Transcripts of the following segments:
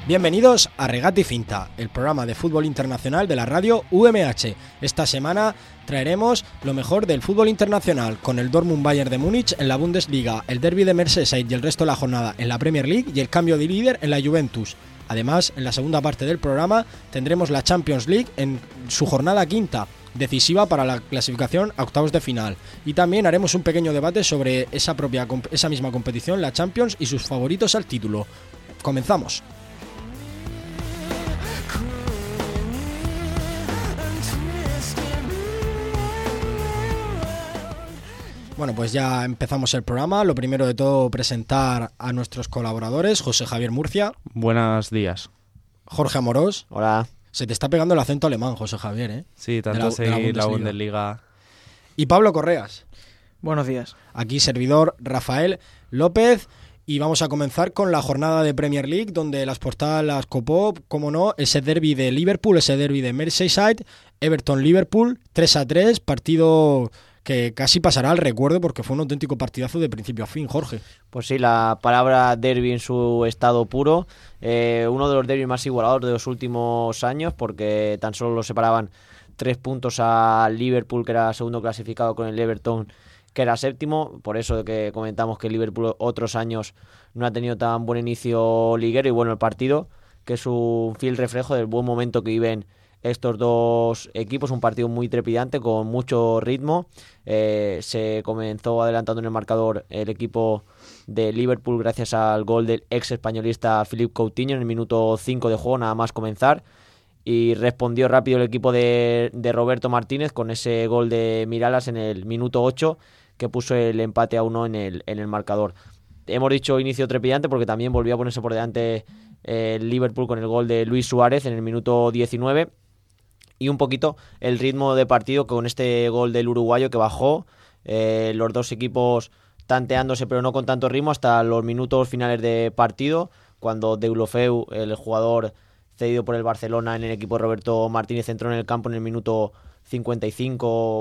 Bienvenidos a Regate y Cinta, el programa de fútbol internacional de la radio UMH. Esta semana traeremos lo mejor del fútbol internacional con el Dortmund Bayern de Múnich en la Bundesliga, el derbi de Merseyside y el resto de la jornada en la Premier League y el cambio de líder en la Juventus. Además, en la segunda parte del programa tendremos la Champions League en su jornada quinta, decisiva para la clasificación a octavos de final. Y también haremos un pequeño debate sobre esa misma competición, la Champions, y sus favoritos al título. Comenzamos. Bueno, pues ya empezamos el programa. Lo primero de todo, presentar a nuestros colaboradores. José Javier Murcia. Buenos días. Jorge Amorós. Hola. Se te está pegando el acento alemán, José Javier, ¿eh? Sí, tanto seguir la Bundesliga. Y Pablo Correas. Buenos días. Aquí servidor Rafael López. Y vamos a comenzar con la jornada de Premier League, donde las portadas las copó, como no, ese derbi de Liverpool, ese derbi de Merseyside, Everton-Liverpool, 3-3, partido que casi pasará al recuerdo porque fue un auténtico partidazo de principio a fin, Jorge. Pues sí, la palabra derbi en su estado puro, uno de los derbis más igualados de los últimos años, porque tan solo lo separaban 3 puntos a Liverpool, que era segundo clasificado, con el Everton, que era séptimo. Por eso que comentamos que Liverpool otros años no ha tenido tan buen inicio liguero, y bueno, el partido, que es un fiel reflejo del buen momento que viven estos dos equipos, un partido muy trepidante con mucho ritmo. Se comenzó adelantando en el marcador el equipo de Liverpool gracias al gol del ex españolista Philippe Coutinho en el minuto 5 de juego, nada más comenzar, y respondió rápido el equipo de Roberto Martínez con ese gol de Miralas en el minuto 8 que puso el empate a 1 en el marcador. Hemos dicho inicio trepidante porque también volvió a ponerse por delante el Liverpool con el gol de Luis Suárez en el minuto 19. Y un poquito el ritmo de partido con este gol del uruguayo que bajó, los dos equipos tanteándose pero no con tanto ritmo hasta los minutos finales de partido, cuando Deulofeu, el jugador cedido por el Barcelona en el equipo de Roberto Martínez, entró en el campo en el minuto 55,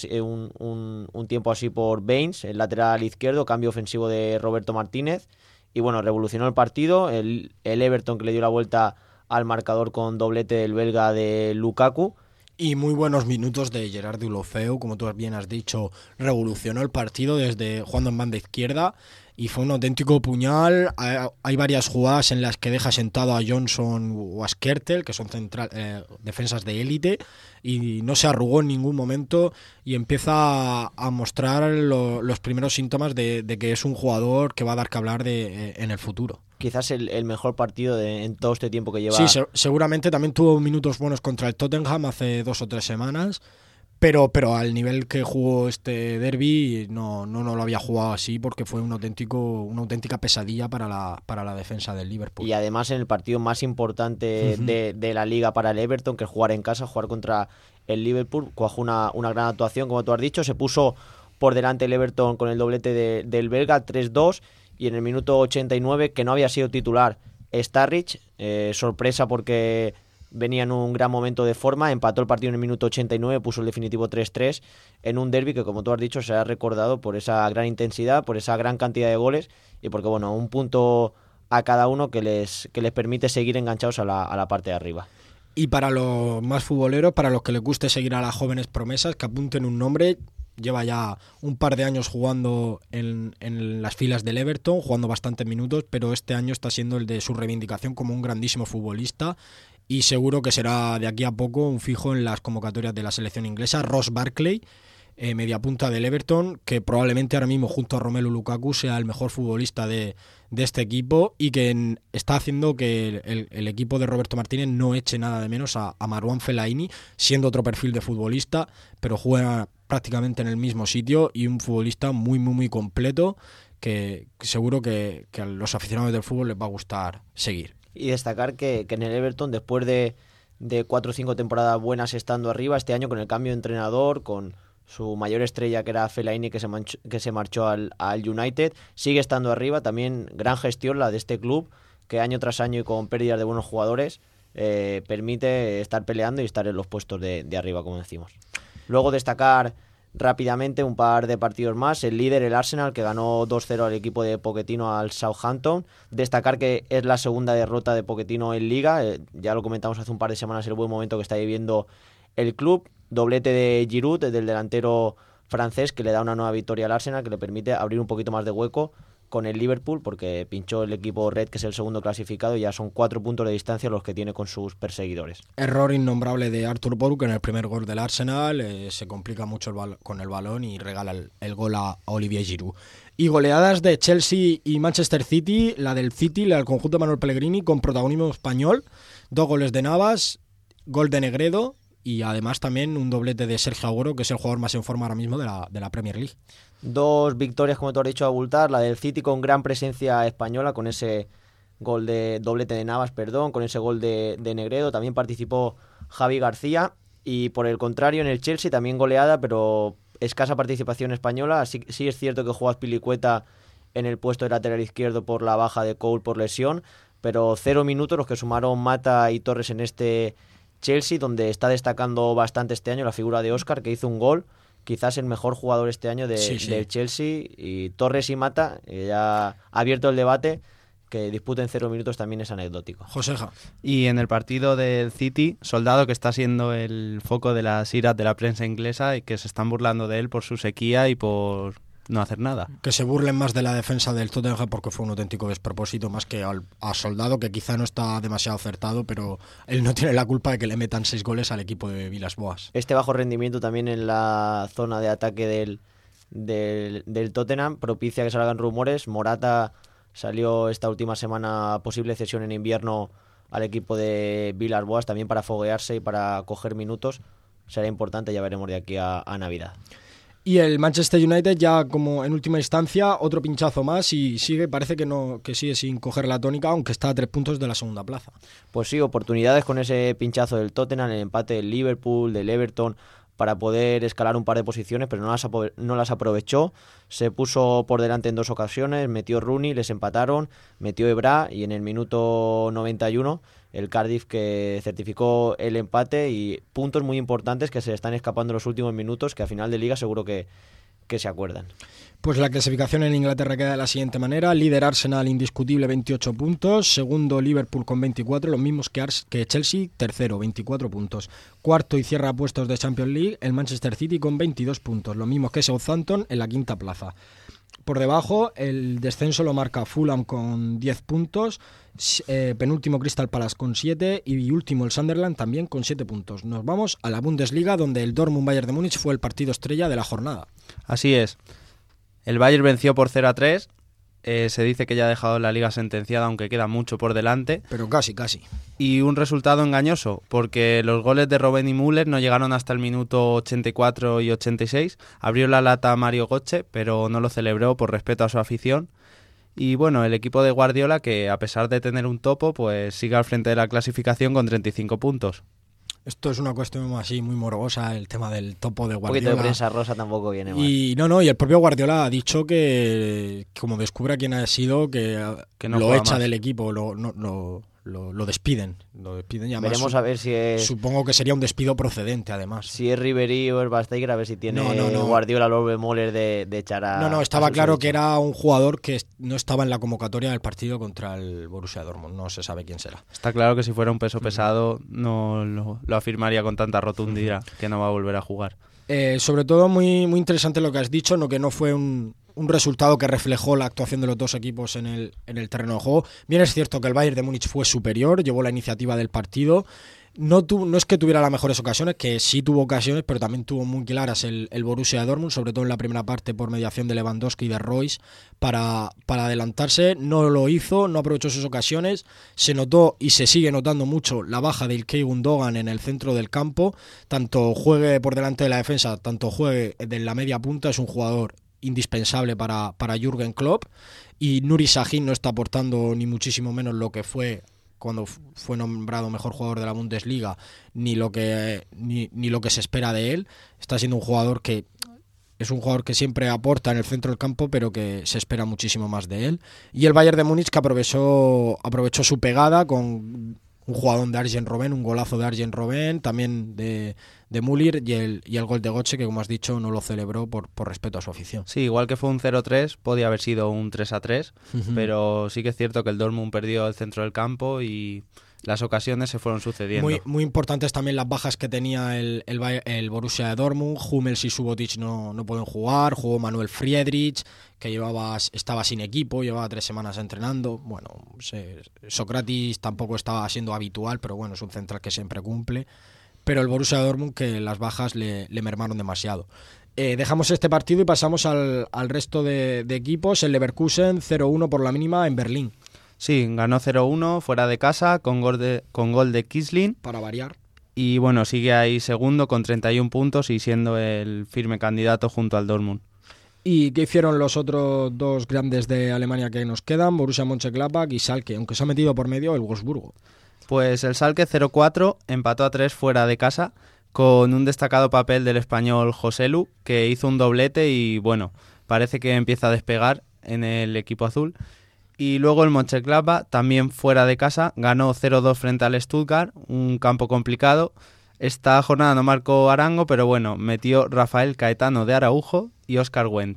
un tiempo así por Baines, el lateral izquierdo, cambio ofensivo de Roberto Martínez, y bueno, revolucionó el partido, el Everton, que le dio la vuelta al marcador con doblete del belga de Lukaku. Y muy buenos minutos de Gerard Deulofeu, como tú bien has dicho, revolucionó el partido desde jugando en banda izquierda y fue un auténtico puñal. Hay varias jugadas en las que deja sentado a Johnson o a Skrtel, que son defensas de élite, y no se arrugó en ningún momento y empieza a mostrar los primeros síntomas de que es un jugador que va a dar que hablar en el futuro. Quizás el mejor partido en todo este tiempo que lleva. Sí, seguramente también tuvo minutos buenos contra el Tottenham hace 2 o 3 semanas, pero al nivel que jugó este derbi no lo había jugado así, porque fue una auténtica pesadilla para la defensa del Liverpool. Y además en el partido más importante de la liga para el Everton, que es jugar en casa, jugar contra el Liverpool, cuajó una gran actuación, como tú has dicho, se puso por delante el Everton con el doblete del belga, 3-2, y en el minuto 89, que no había sido titular Starrich, sorpresa porque venía en un gran momento de forma, empató el partido en el minuto 89, puso el definitivo 3-3 en un derbi que, como tú has dicho, se ha recordado por esa gran intensidad, por esa gran cantidad de goles y porque, bueno, un punto a cada uno que les permite seguir enganchados a la parte de arriba. Y para los más futboleros, para los que les guste seguir a las jóvenes promesas, que apunten un nombre. Lleva ya un par de años jugando en las filas del Everton, jugando bastantes minutos, pero este año está siendo el de su reivindicación como un grandísimo futbolista y seguro que será de aquí a poco un fijo en las convocatorias de la selección inglesa. Ross Barkley, mediapunta del Everton, que probablemente ahora mismo junto a Romelu Lukaku sea el mejor futbolista de este equipo y que está haciendo que el equipo de Roberto Martínez no eche nada de menos a Marouane Fellaini, siendo otro perfil de futbolista, pero juega prácticamente en el mismo sitio y un futbolista muy, muy, muy completo que seguro que a los aficionados del fútbol les va a gustar seguir. Y destacar que en el Everton, después de 4 o 5 temporadas buenas estando arriba, este año con el cambio de entrenador, con su mayor estrella que era Fellaini, que se marchó al United, sigue estando arriba. También gran gestión la de este club, que año tras año y con pérdidas de buenos jugadores permite estar peleando y estar en los puestos de arriba, como decimos. Luego destacar rápidamente un par de partidos más. El líder, el Arsenal, que ganó 2-0 al equipo de Pochettino al Southampton. Destacar que es la segunda derrota de Pochettino en Liga. Ya lo comentamos hace un par de semanas, el buen momento que está viviendo el club. Doblete de Giroud, del delantero francés, que le da una nueva victoria al Arsenal, que le permite abrir un poquito más de hueco con el Liverpool, porque pinchó el equipo Red, que es el segundo clasificado, y ya son 4 puntos de distancia los que tiene con sus perseguidores. Error innombrable de Arthur Boru, que en el primer gol del Arsenal se complica mucho con el balón y regala el gol a Olivier Giroud. Y goleadas de Chelsea y Manchester City, la del City, la del conjunto de Manuel Pellegrini, con protagonismo español, 2 goles de Navas, gol de Negredo, y además también un doblete de Sergio Agüero, que es el jugador más en forma ahora mismo de la Premier League. 2 victorias, como te has dicho, a abultar. La del City con gran presencia española, con ese doblete de Navas, con ese gol de Negredo. También participó Javi García. Y por el contrario, en el Chelsea también goleada, pero escasa participación española. Sí es cierto que juega Azpilicueta en el puesto de lateral izquierdo por la baja de Cole por lesión, pero 0 minutos los que sumaron Mata y Torres en este Chelsea, donde está destacando bastante este año la figura de Óscar, que hizo un gol. Quizás el mejor jugador este año del Chelsea, y Torres y Mata, ya ha abierto el debate, que disputen 0 minutos también es anecdótico. Joseja. Y en el partido del City, Soldado, que está siendo el foco de las iras de la prensa inglesa y que se están burlando de él por su sequía y por no hacer nada. Que se burlen más de la defensa del Tottenham porque fue un auténtico despropósito, más que a Soldado, que quizá no está demasiado acertado, pero él no tiene la culpa de que le metan 6 goles al equipo de Villas-Boas. Este bajo rendimiento también en la zona de ataque del Tottenham propicia que salgan rumores. Morata salió esta última semana posible cesión en invierno al equipo de Villas-Boas, también para foguearse y para coger minutos. Será importante, ya veremos de aquí a Navidad. Y el Manchester United, ya como en última instancia, otro pinchazo más y parece que sigue sin coger la tónica, aunque está a 3 puntos de la segunda plaza. Pues sí, oportunidades con ese pinchazo del Tottenham, el empate del Liverpool, del Everton, para poder escalar un par de posiciones, pero no las aprovechó. Se puso por delante en 2 ocasiones, metió Rooney, les empataron, metió Evra, y en el minuto 91 el Cardiff, que certificó el empate, y puntos muy importantes que se le están escapando en los últimos minutos, que a final de liga seguro que se acuerdan. Pues la clasificación en Inglaterra queda de la siguiente manera: líder Arsenal indiscutible, 28 puntos, segundo Liverpool con 24, los mismos que Chelsea, tercero 24 puntos, cuarto y cierra puestos de Champions League el Manchester City con 22 puntos, los mismos que Southampton en la quinta plaza. Por debajo, el descenso lo marca Fulham con 10 puntos, penúltimo Crystal Palace con 7 y último el Sunderland también con 7 puntos. Nos vamos a la Bundesliga, donde el Dortmund Bayern de Múnich fue el partido estrella de la jornada. Así es. El Bayern venció por 0-3. Se dice que ya ha dejado la liga sentenciada, aunque queda mucho por delante. Pero casi. Y un resultado engañoso, porque los goles de Robben y Müller no llegaron hasta el minuto 84 y 86. Abrió la lata Mario Götze, pero no lo celebró por respeto a su afición. Y bueno, el equipo de Guardiola, que a pesar de tener un topo, pues sigue al frente de la clasificación con 35 puntos. Esto es una cuestión así muy morbosa, el tema del topo de Guardiola. Un poquito de prensa rosa tampoco viene mal. Y y el propio Guardiola ha dicho que como descubra quién ha sido, que no lo echa más del equipo, lo despiden. Lo despiden y además, veremos a ver si es... Supongo que sería un despido procedente, además. Si es Ribéry o es Bastager, a ver si tiene Guardiola los bemoles de echar a... No, estaba claro que era un jugador que no estaba en la convocatoria del partido contra el Borussia Dortmund. No se sabe quién será. Está claro que si fuera un peso pesado no lo afirmaría con tanta rotundidad, que no va a volver a jugar. Sobre todo muy, muy interesante lo que has dicho, que no fue un resultado que reflejó la actuación de los dos equipos en el terreno de juego. Bien es cierto que el Bayern de Múnich fue superior, llevó la iniciativa del partido. No es que tuviera las mejores ocasiones, que sí tuvo ocasiones, pero también tuvo muy claras el Borussia Dortmund, sobre todo en la primera parte por mediación de Lewandowski y de Royce para adelantarse. No lo hizo, no aprovechó sus ocasiones. Se notó y se sigue notando mucho la baja de Ilkay Gundogan en el centro del campo. Tanto juegue por delante de la defensa, tanto juegue de la media punta, es un jugador indispensable para Jürgen Klopp, y Nuri Sahin no está aportando ni muchísimo menos lo que fue cuando fue nombrado mejor jugador de la Bundesliga, ni lo que se espera de él. Está siendo un jugador que siempre aporta en el centro del campo, pero que se espera muchísimo más de él. Y el Bayern de Múnich, que aprovechó su pegada con un jugador de Arjen Robben, un golazo de Arjen Robben, también de Müller y el gol de Götze, que como has dicho no lo celebró por respeto a su afición. Sí, igual que fue un 0-3, podía haber sido un 3-3, pero sí que es cierto que el Dortmund perdió el centro del campo y las ocasiones se fueron sucediendo. Muy importantes también las bajas que tenía el Borussia de Dortmund. Hummels y Subotic no pueden jugar. Jugó Manuel Friedrich, que estaba sin equipo, llevaba 3 semanas entrenando. Bueno, Socrates tampoco estaba siendo habitual, pero bueno, es un central que siempre cumple. Pero el Borussia de Dortmund, que las bajas le mermaron demasiado. Dejamos este partido y pasamos al resto de equipos. El Leverkusen 0-1 por la mínima en Berlín. Sí, ganó 0-1 fuera de casa con gol de Kiesling. Para variar. Y bueno, sigue ahí segundo con 31 puntos y siendo el firme candidato junto al Dortmund. ¿Y qué hicieron los otros 2 grandes de Alemania que nos quedan? Borussia Mönchengladbach y Schalke, aunque se ha metido por medio el Wolfsburgo. Pues el Schalke 0-4 empató a 3 fuera de casa con un destacado papel del español Joselu, que hizo un doblete y bueno, parece que empieza a despegar en el equipo azul. Y luego el Mönchengladbach, también fuera de casa, ganó 0-2 frente al Stuttgart, un campo complicado. Esta jornada no marcó Arango, pero bueno, metió Rafael Caetano de Araujo y Oscar Wendt.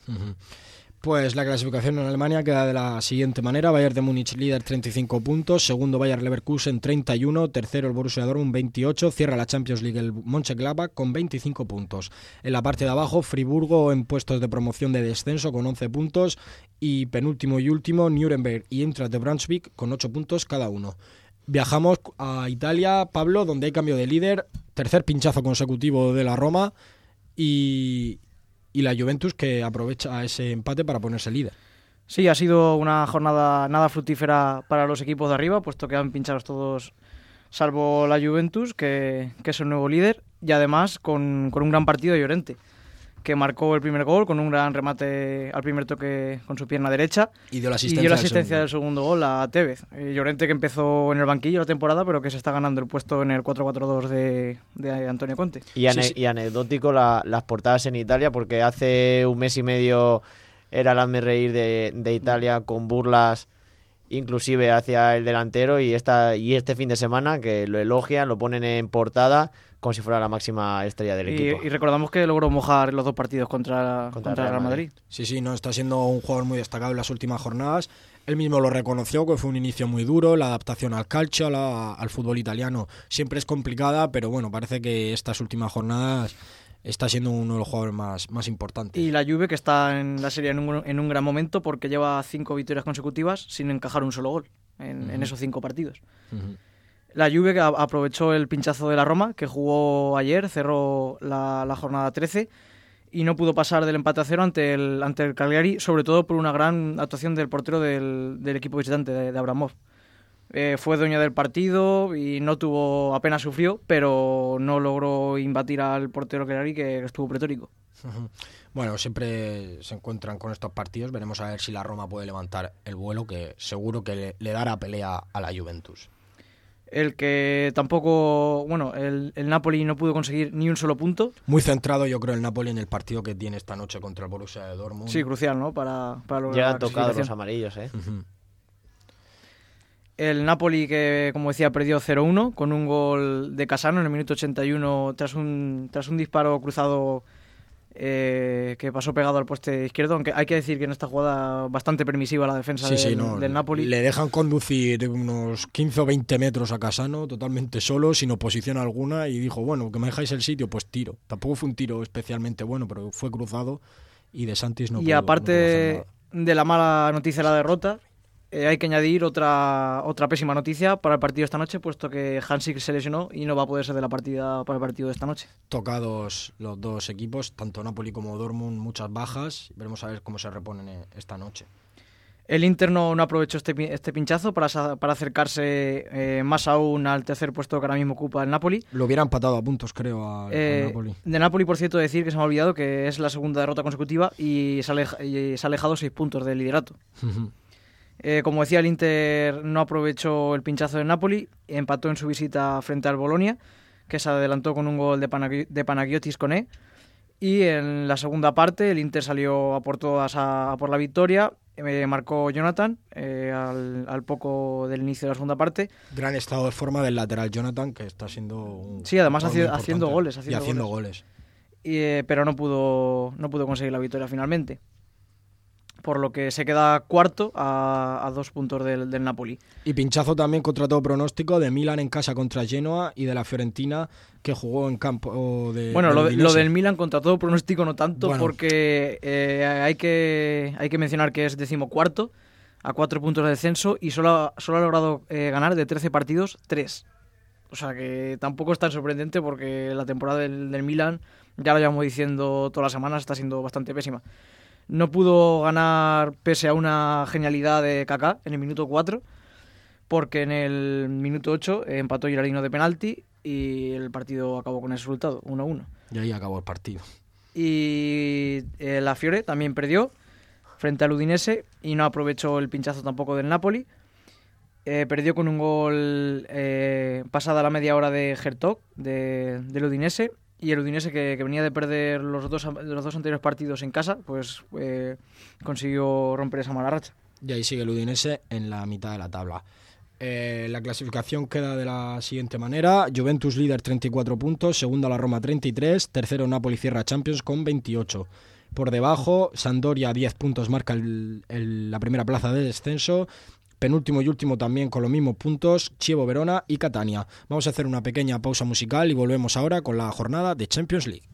Pues la clasificación en Alemania queda de la siguiente manera: Bayern de Múnich líder 35 puntos, segundo Bayer Leverkusen 31, tercero el Borussia Dortmund 28, cierra la Champions League el Mönchengladbach con 25 puntos. En la parte de abajo, Friburgo en puestos de promoción de descenso con 11 puntos y penúltimo y último Nuremberg y Eintracht de Braunschweig con 8 puntos cada uno. Viajamos a Italia, Pablo, donde hay cambio de líder, tercer pinchazo consecutivo de la Roma y la Juventus, que aprovecha ese empate para ponerse líder. Sí, ha sido una jornada nada fructífera para los equipos de arriba, puesto que han pinchado todos, salvo la Juventus, que es el nuevo líder, y además con un gran partido de Llorente, que marcó el primer gol con un gran remate al primer toque con su pierna derecha y dio la asistencia del segundo gol a Tevez. Llorente, que empezó en el banquillo la temporada, pero que se está ganando el puesto en el 4-4-2 de Antonio Conte. Y anecdótico las portadas en Italia, porque hace un mes y medio era el hazme reír de Italia con burlas inclusive hacia el delantero, y este fin de semana que lo elogian, lo ponen en portada como si fuera la máxima estrella del equipo. Y recordamos que logró mojar los 2 partidos contra el Real Madrid. Sí, no, está siendo un jugador muy destacado en las últimas jornadas. Él mismo lo reconoció, que fue un inicio muy duro, la adaptación al calcio, al fútbol italiano siempre es complicada, pero bueno, parece que estas últimas jornadas está siendo uno de los jugadores más importantes. Y la Juve, que está en la serie en un gran momento, porque lleva 5 victorias consecutivas sin encajar un solo gol en esos 5 partidos. La Juve, que aprovechó el pinchazo de la Roma, que jugó ayer, cerró la jornada 13 y no pudo pasar del empate a 0 ante el Cagliari, sobre todo por una gran actuación del portero del equipo visitante, de Abramov. Fue dueño del partido y apenas sufrió, pero no logró imbatir al portero Cagliari, que estuvo pletórico. Bueno, siempre se encuentran con estos partidos. Veremos a ver si la Roma puede levantar el vuelo, que seguro que le dará pelea a la Juventus. El que tampoco, el Napoli no pudo conseguir ni un solo punto. Muy centrado, yo creo, el Napoli en el partido que tiene esta noche contra el Borussia de Dortmund. Sí, crucial, ¿no? Para lograr llegan tocados los amarillos, ¿eh? El Napoli, que como decía, perdió 0-1 con un gol de Casano en el minuto 81 tras un disparo cruzado que pasó pegado al poste izquierdo, aunque hay que decir que en esta jugada bastante permisiva la defensa del Napoli. Le dejan conducir unos 15 o 20 metros a Casano totalmente solo, sin oposición alguna, y dijo, bueno, que me dejáis el sitio, pues tiro. Tampoco fue un tiro especialmente bueno, pero fue cruzado y De Santis no pudo. Y aparte de la mala noticia de la derrota, hay que añadir otra pésima noticia para el partido de esta noche, puesto que Hansik se lesionó y no va a poder ser de la partida para el partido de esta noche. Tocados los dos equipos, tanto Napoli como Dortmund, muchas bajas. Veremos a ver cómo se reponen esta noche. El Inter no aprovechó este pinchazo para acercarse más aún al tercer puesto que ahora mismo ocupa el Napoli. Lo hubiera empatado a puntos, creo, al Napoli. De Napoli, por cierto, decir que se me ha olvidado que es la segunda derrota consecutiva y se ha alejado 6 puntos del liderato. Como decía, el Inter no aprovechó el pinchazo del Napoli, empató en su visita frente al Bolonia, que se adelantó con un gol de Panagiotis Koné. Y en la segunda parte el Inter salió a por todas a por la victoria marcó Jonathan al poco del inicio de la segunda parte. Gran estado de forma del lateral Jonathan, que está siendo un Sí, además jugador muy haciendo importante. goles. Y haciendo goles. Pero no pudo conseguir la victoria finalmente. Por lo que se queda cuarto a 2 puntos del Napoli. Y pinchazo también contra todo pronóstico de Milan en casa contra Genoa y de la Fiorentina, que jugó en campo de... Bueno, del lo Udinese. del Milan contra todo pronóstico no tanto, Bueno. porque hay que mencionar que es 14º a 4 puntos de descenso y solo ha logrado ganar de 13 partidos 3. O sea que tampoco es tan sorprendente, porque la temporada del Milan, ya lo llevamos diciendo todas las semanas, está siendo bastante pésima. No pudo ganar pese a una genialidad de Kaká en el minuto 4, porque en el minuto 8 empató Girardino de penalti y el partido acabó con ese resultado, 1-1. Y ahí acabó el partido. Y la Fiore también perdió frente al Udinese y no aprovechó el pinchazo tampoco del Napoli. Perdió con un gol pasada la media hora de Hertog del Udinese, y el Udinese, que venía de perder los dos anteriores partidos en casa, pues consiguió romper esa mala racha. Y ahí sigue el Udinese en la mitad de la tabla. La clasificación queda de la siguiente manera: Juventus líder 34 puntos, segunda la Roma 33, tercero Napoli cierra Champions con 28. Por debajo, Sampdoria 10 puntos marca la primera plaza de descenso. Penúltimo y último también con los mismos puntos, Chievo Verona y Catania. Vamos a hacer una pequeña pausa musical y volvemos ahora con la jornada de Champions League.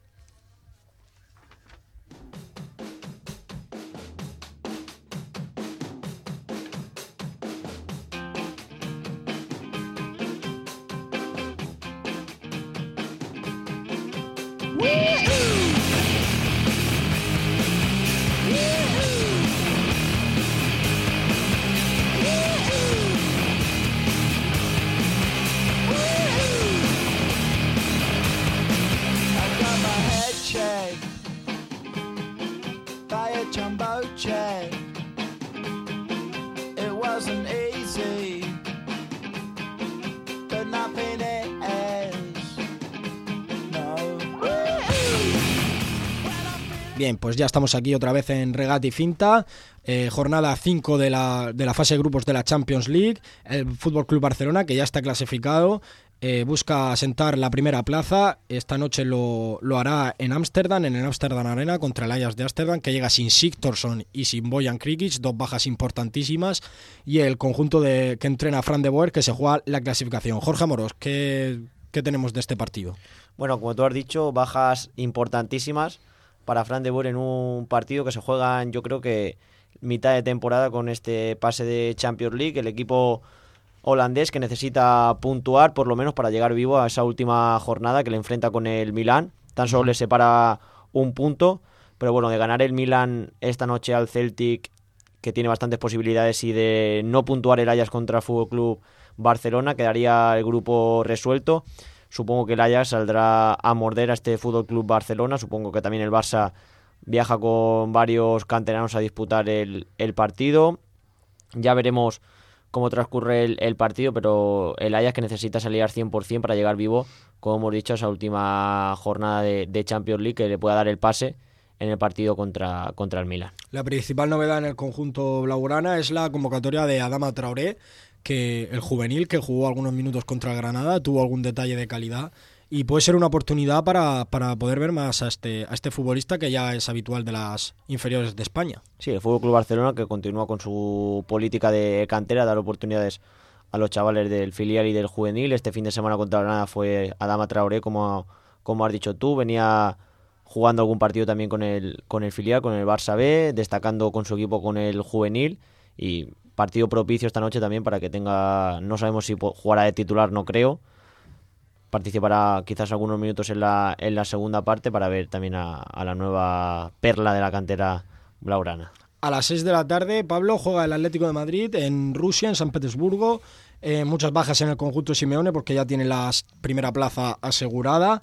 Bien, pues ya estamos aquí otra vez en Regate y Finta, jornada 5 de la fase de grupos de la Champions League. El Fútbol Club Barcelona, que ya está clasificado, busca asentar la primera plaza. Esta noche lo hará en Ámsterdam, en el Amsterdam Arena, contra el Ajax de Ámsterdam, que llega sin Sigthorsson y sin Bojan Krikic, dos bajas importantísimas, y el conjunto que entrena Fran de Boer, que se juega la clasificación. Jorge Amorós, ¿qué tenemos de este partido? Bueno, como tú has dicho, bajas importantísimas para Fran de Boer en un partido que se juega, yo creo que mitad de temporada, con este pase de Champions League. El equipo holandés, que necesita puntuar por lo menos para llegar vivo a esa última jornada que le enfrenta con el Milán. Tan solo le separa un punto, pero bueno, de ganar el Milán esta noche al Celtic, que tiene bastantes posibilidades, y de no puntuar el Ajax contra el Fútbol Club Barcelona, quedaría el grupo resuelto. Supongo que el Ajax saldrá a morder a este Fútbol Club Barcelona. Supongo que también el Barça viaja con varios canteranos a disputar el partido. Ya veremos cómo transcurre el partido, pero el Ajax, que necesita salir al 100% para llegar vivo, como hemos dicho, a esa última jornada de Champions League, que le pueda dar el pase en el partido contra el Milan. La principal novedad en el conjunto blaugrana es la convocatoria de Adama Traoré, que el juvenil, que jugó algunos minutos contra el Granada, tuvo algún detalle de calidad y puede ser una oportunidad para poder ver más a este futbolista, que ya es habitual de las inferiores de España. Sí, el Fútbol Club Barcelona, que continúa con su política de cantera, dar oportunidades a los chavales del filial y del juvenil. Este fin de semana contra Granada fue Adama Traoré, como has dicho tú, venía jugando algún partido también con el filial, con el Barça B, destacando con su equipo con el juvenil, y partido propicio esta noche también para que tenga, no sabemos si jugará de titular, no creo, participará quizás algunos minutos en la segunda parte, para ver también a la nueva perla de la cantera blaugrana. A las 6 de la tarde, Pablo, juega el Atlético de Madrid en Rusia, en San Petersburgo. Muchas bajas en el conjunto Simeone, porque ya tiene la primera plaza asegurada.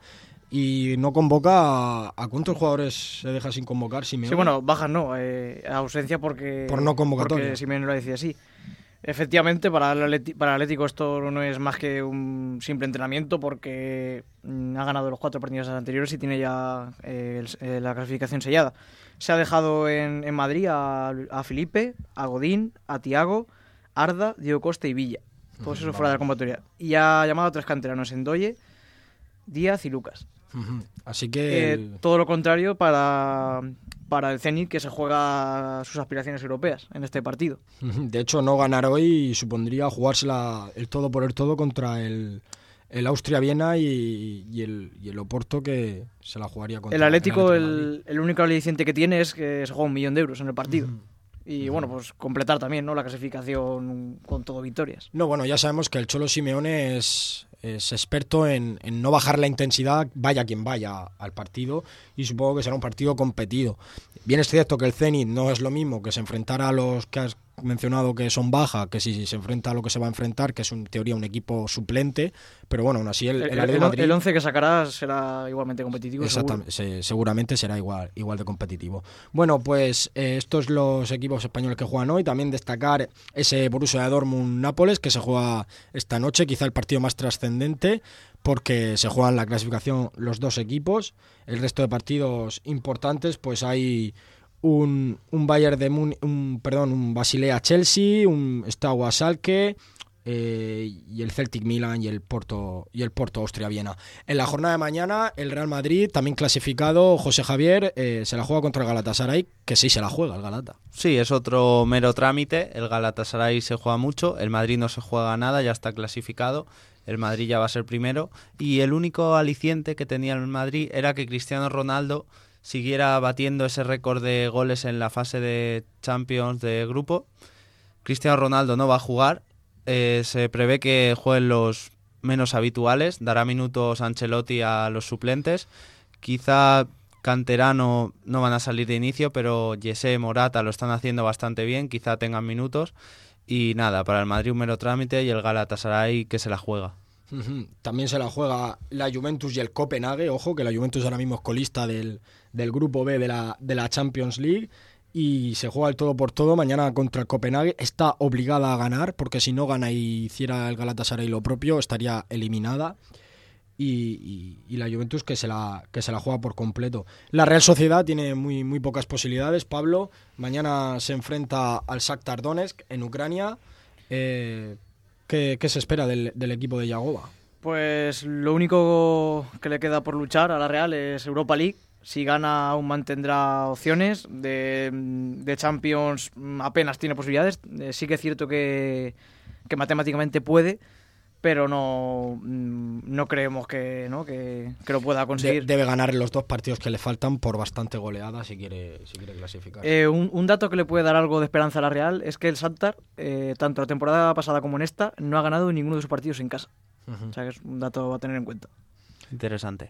Y no convoca ¿a cuántos jugadores se deja sin convocar Simeone? Sí, bueno, bajas no, ausencia porque... Por no convocatoria. Porque Simeone lo decía así. Efectivamente, para el Atlético esto no es más que un simple entrenamiento porque ha ganado los 4 partidos anteriores y tiene ya la clasificación sellada. Se ha dejado en Madrid a Felipe, a Godín, a Thiago, Arda, Diego Costa y Villa. Todos esos fuera de la convocatoria. Y ha llamado a 3 canteranos, Ndoye, Díaz y Lucas. Así que... todo lo contrario para el Zenit, que se juega sus aspiraciones europeas en este partido. De hecho, no ganar hoy supondría jugársela el todo por el todo contra el Austria-Viena y el Oporto, que se la jugaría contra el Atlético. El único aliciente que tiene es que se juega 1 millón de euros en el partido. Y bueno, pues completar también, ¿no?, la clasificación con todo victorias. No, bueno, ya sabemos que el Cholo Simeone es experto en no bajar la intensidad, vaya quien vaya al partido, y supongo que será un partido competido. Bien es cierto que el Zenit no es lo mismo que se enfrentara a los que has mencionado que son baja, que si se enfrenta a lo que se va a enfrentar, que es en teoría un equipo suplente, pero bueno, aún así el 11 que sacará será igualmente competitivo. Exactamente, seguramente será igual de competitivo. Bueno, pues estos los equipos españoles que juegan hoy. También destacar ese Borussia Dortmund-Nápoles que se juega esta noche, quizá el partido más trascendente, porque se juegan la clasificación los 2 equipos. El resto de partidos importantes, pues hay un Bayern de Múnich, un Basilea-Chelsea, un Steaua-Schalke y el Celtic Milan y el Porto Austria-Viena. En la jornada de mañana, el Real Madrid, también clasificado, José Javier, se la juega contra el Galatasaray, que sí se la juega el Galata. Sí, es otro mero trámite. El Galatasaray se juega mucho, el Madrid no se juega nada, ya está clasificado. El Madrid ya va a ser primero. Y el único aliciente que tenía el Madrid era que Cristiano Ronaldo siguiera batiendo ese récord de goles en la fase de Champions de grupo. Cristiano Ronaldo no va a jugar. Se prevé que jueguen los menos habituales. Dará minutos Ancelotti a los suplentes. Quizá canterano no van a salir de inicio, pero Jesse, Morata lo están haciendo bastante bien. Quizá tengan minutos. Y nada, para el Madrid un mero trámite y el Galatasaray que se la juega. También se la juega la Juventus y el Copenhague. Ojo, que la Juventus ahora mismo es colista del grupo B de la Champions League y se juega el todo por todo mañana contra el Copenhague. Está obligada a ganar, porque si no gana y hiciera el Galatasaray lo propio, estaría eliminada. Y la Juventus que se la juega por completo. La Real Sociedad tiene muy, muy pocas posibilidades. Pablo, mañana se enfrenta al Shakhtar Donetsk en Ucrania. ¿Qué se espera del equipo de Yagoba? Pues lo único que le queda por luchar a la Real es Europa League. Si gana aún mantendrá opciones. De Champions apenas tiene posibilidades. Sí que es cierto que matemáticamente puede, pero no creemos que lo pueda conseguir. Debe ganar los 2 partidos que le faltan por bastante goleada si quiere clasificar. Un dato que le puede dar algo de esperanza a la Real es que el Shakhtar, tanto la temporada pasada como en esta, no ha ganado ninguno de sus partidos en casa. O sea que es un dato a tener en cuenta. Interesante.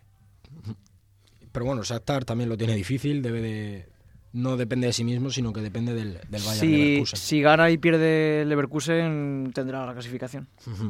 Pero bueno, el Shakhtar también lo tiene difícil, no depende de sí mismo, sino que depende del Bayern Leverkusen. Si gana y pierde el Leverkusen, tendrá la clasificación.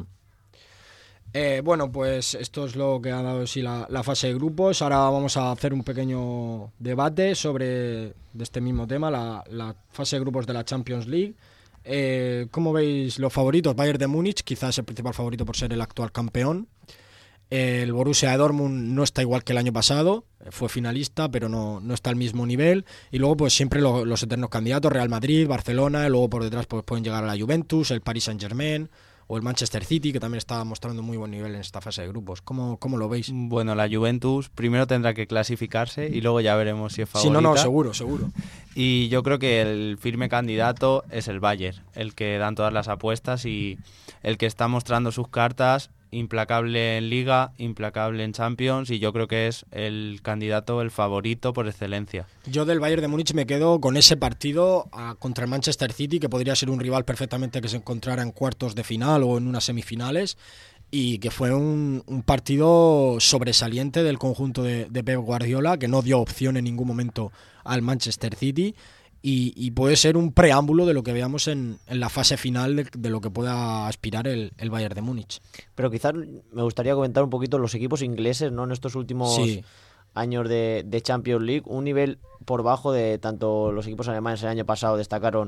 Bueno, pues esto es lo que ha dado sí la fase de grupos. Ahora vamos a hacer un pequeño debate de este mismo tema, la fase de grupos de la Champions League. ¿Cómo veis los favoritos? Bayern de Múnich, quizás el principal favorito por ser el actual campeón. El Borussia Dortmund no está igual que el año pasado, fue finalista, pero no está al mismo nivel. Y luego pues siempre los eternos candidatos, Real Madrid, Barcelona, y luego por detrás pues pueden llegar a la Juventus, el Paris Saint-Germain o el Manchester City, que también está mostrando muy buen nivel en esta fase de grupos. ¿Cómo lo veis? Bueno, la Juventus primero tendrá que clasificarse y luego ya veremos si es favorita. Sí, no, seguro. Y yo creo que el firme candidato es el Bayern, el que dan todas las apuestas y el que está mostrando sus cartas, implacable en Liga, implacable en Champions, y yo creo que es el candidato, el favorito por excelencia. Yo del Bayern de Múnich me quedo con ese partido contra el Manchester City, que podría ser un rival perfectamente que se encontrara en cuartos de final o en unas semifinales, y que fue un partido sobresaliente del conjunto de Pep Guardiola, que no dio opción en ningún momento al Manchester City. Y puede ser un preámbulo de lo que veamos en la fase final de lo que pueda aspirar el Bayern de Múnich. Pero quizás me gustaría comentar un poquito los equipos ingleses, ¿no? En estos últimos años de Champions League, un nivel por bajo de tanto los equipos alemanes el año pasado destacaron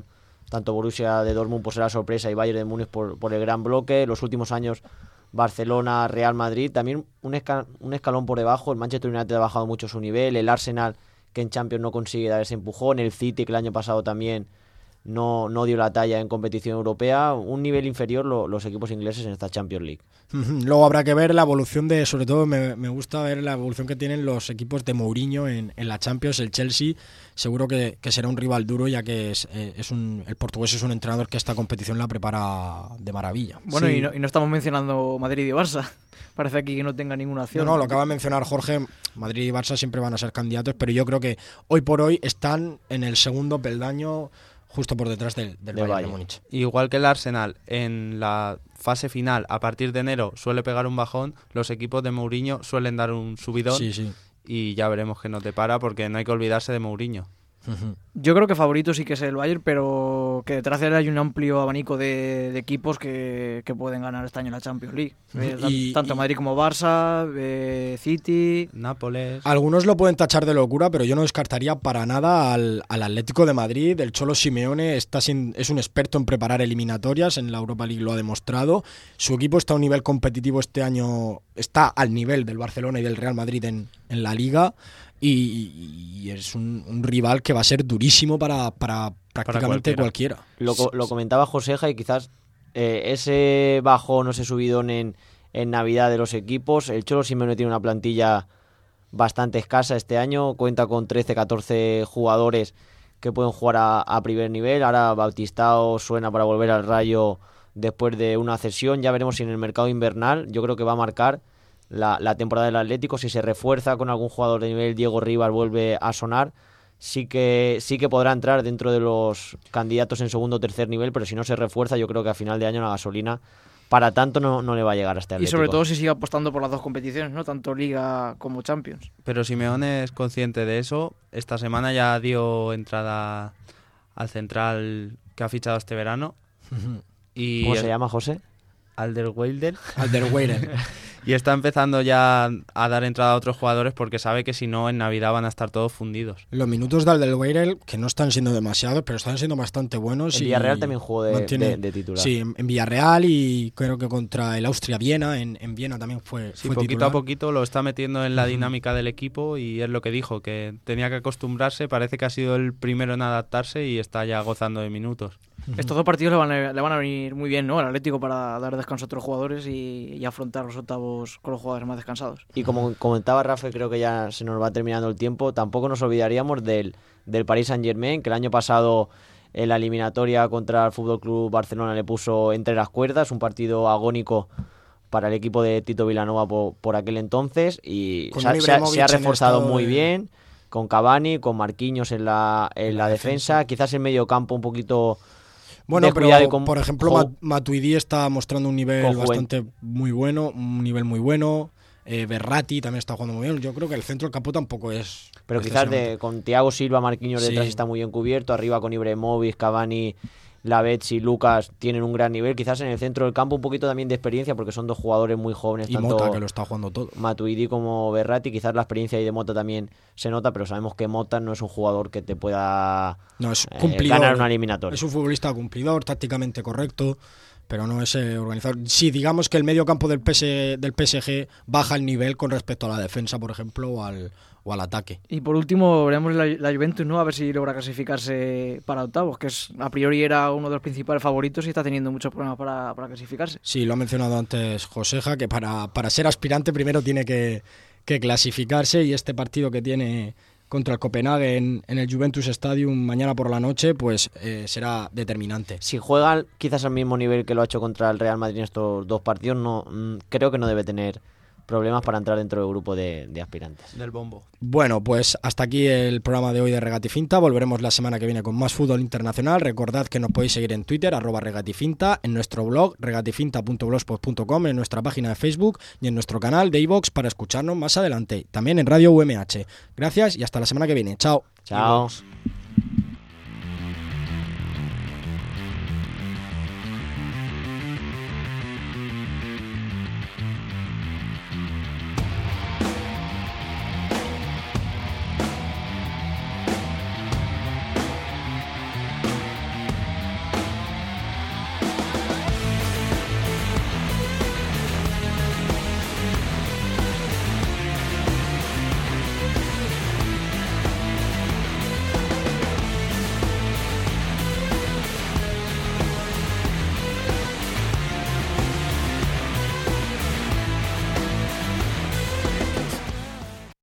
tanto Borussia de Dortmund por ser la sorpresa y Bayern de Múnich por el gran bloque. Los últimos años Barcelona, Real Madrid, también un escalón por debajo. El Manchester United ha bajado mucho su nivel, el Arsenal, que en Champions no consigue dar ese empujón, el City, que el año pasado también no dio la talla en competición europea, un nivel inferior los equipos ingleses en esta Champions League. Luego habrá que ver la evolución sobre todo me gusta ver la evolución que tienen los equipos de Mourinho en la Champions. El Chelsea seguro que será un rival duro, ya que el portugués es un entrenador que esta competición la prepara de maravilla. Bueno, sí. y no estamos mencionando Madrid y Barça. Parece aquí que no tenga ninguna acción. No, lo acaba de mencionar Jorge, Madrid y Barça siempre van a ser candidatos, pero yo creo que hoy por hoy están en el segundo peldaño, justo por detrás del Bayern de Múnich. Igual que el Arsenal en la fase final, a partir de enero, suele pegar un bajón, los equipos de Mourinho suelen dar un subidón, sí. Y ya veremos qué nos depara, porque no hay que olvidarse de Mourinho. Yo creo que favorito sí que es el Bayern, pero que detrás de él hay un amplio abanico de equipos que pueden ganar este año la Champions League. Tanto Madrid como Barça, City, Nápoles. Algunos lo pueden tachar de locura, pero yo no descartaría para nada al Atlético de Madrid. El Cholo Simeone es un experto en preparar eliminatorias, en la Europa League lo ha demostrado. Su equipo está a un nivel competitivo este año, está al nivel del Barcelona y del Real Madrid en la Liga. Y es un rival que va a ser durísimo para prácticamente cualquiera. Lo comentaba Joseja, y quizás ese bajón o ese subidón en Navidad de los equipos. El Cholo Simeone tiene una plantilla bastante escasa este año, cuenta con 13-14 jugadores que pueden jugar a primer nivel. Ahora Bautistao suena para volver al Rayo después de una cesión. Ya veremos si en el mercado invernal, yo creo que va a marcar la temporada del Atlético. Si se refuerza con algún jugador de nivel, Diego Rivas vuelve a sonar, sí que podrá entrar dentro de los candidatos en segundo o tercer nivel, pero si no se refuerza, yo creo que a final de año la gasolina para tanto no le va a llegar a este Atlético. Y sobre todo si sigue apostando por las dos competiciones, ¿no? Tanto Liga como Champions. Pero Simeone es consciente de eso. Esta semana ya dio entrada al central que ha fichado este verano. Y ¿cómo se llama, José? Alderweireld. Y está empezando ya a dar entrada a otros jugadores, porque sabe que si no, en Navidad van a estar todos fundidos. Los minutos de Alderweireld, que no están siendo demasiados, pero están siendo bastante buenos. En Villarreal también jugó de titular. Sí, en Villarreal, y creo que contra el Austria-Viena, en Viena también fue poquito titular. A poquito lo está metiendo en la dinámica del equipo, y es lo que dijo, que tenía que acostumbrarse. Parece que ha sido el primero en adaptarse y está ya gozando de minutos. Estos dos partidos le van a venir muy bien, ¿no?, al Atlético, para dar descanso a otros jugadores y afrontar los octavos con los jugadores más descansados. Y como comentaba Rafa, creo que ya se nos va terminando el tiempo, tampoco nos olvidaríamos del Paris Saint-Germain, que el año pasado en la eliminatoria contra el FC Barcelona le puso entre las cuerdas, un partido agónico para el equipo de Tito Vilanova por aquel entonces, y se ha reforzado muy bien, con Cavani, con Marquinhos en la defensa, quizás en medio campo un poquito... Bueno, pero por ejemplo, Matuidi está mostrando un nivel bastante muy bueno, Verratti también está jugando muy bien. Yo creo que el centro del campo tampoco es... Pero quizás con Thiago Silva, Marquinhos detrás está muy bien cubierto, arriba con Ibrahimovic, Cavani, Lavezzi y Lucas tienen un gran nivel. Quizás en el centro del campo un poquito también de experiencia, porque son dos jugadores muy jóvenes. Y tanto Mota, que lo está jugando todo. Matuidi como Verratti, quizás la experiencia ahí de Mota también se nota, pero sabemos que Mota no es un jugador que te pueda ganar una eliminatoria. Es un futbolista cumplidor, tácticamente correcto, pero no es organizador. Sí, digamos que el medio campo del PSG baja el nivel con respecto a la defensa, por ejemplo, o al ataque. Y por último, veremos la Juventus, ¿no?, a ver si logra clasificarse para octavos, que a priori era uno de los principales favoritos y está teniendo muchos problemas para clasificarse. Sí, lo ha mencionado antes Joseja, que para ser aspirante primero tiene que clasificarse, y este partido que tiene contra el Copenhague en el Juventus Stadium mañana por la noche, pues será determinante. Si juega quizás al mismo nivel que lo ha hecho contra el Real Madrid en estos dos partidos, creo que no debe tener problemas para entrar dentro del grupo de aspirantes. Del bombo. Bueno, pues hasta aquí el programa de hoy de Regatifinta. Volveremos la semana que viene con más fútbol internacional. Recordad que nos podéis seguir en Twitter, @regatifinta, en nuestro blog, regatifinta.blogspot.com, en nuestra página de Facebook y en nuestro canal de iVoox para escucharnos más adelante. También en Radio UMH. Gracias y hasta la semana que viene. Chao. Chao.